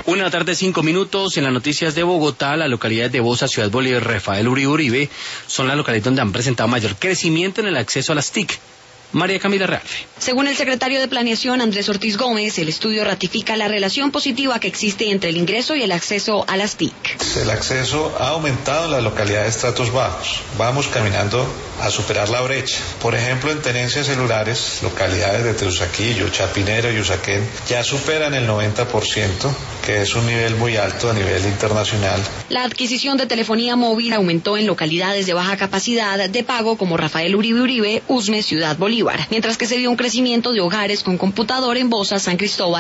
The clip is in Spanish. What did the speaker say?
1:05 p.m. En las noticias de Bogotá, las localidades de Bosa, Ciudad Bolívar y Rafael Uribe son las localidades donde han presentado mayor crecimiento en el acceso a las TIC. María Camila Realfe. Según el secretario de Planeación, Andrés Ortiz Gómez, el estudio ratifica la relación positiva que existe entre el ingreso y el acceso a las TIC. El acceso ha aumentado en las localidades de estratos bajos. Vamos caminando a superar la brecha. Por ejemplo, en tenencias celulares, localidades de Teusaquillo, Chapinero y Usaquén ya superan el 90%, que es un nivel muy alto a nivel internacional. La adquisición de telefonía móvil aumentó en localidades de baja capacidad de pago como Rafael Uribe, Usme, Ciudad Bolívar, mientras que se vio un crecimiento de hogares con computador en Bosa, San Cristóbal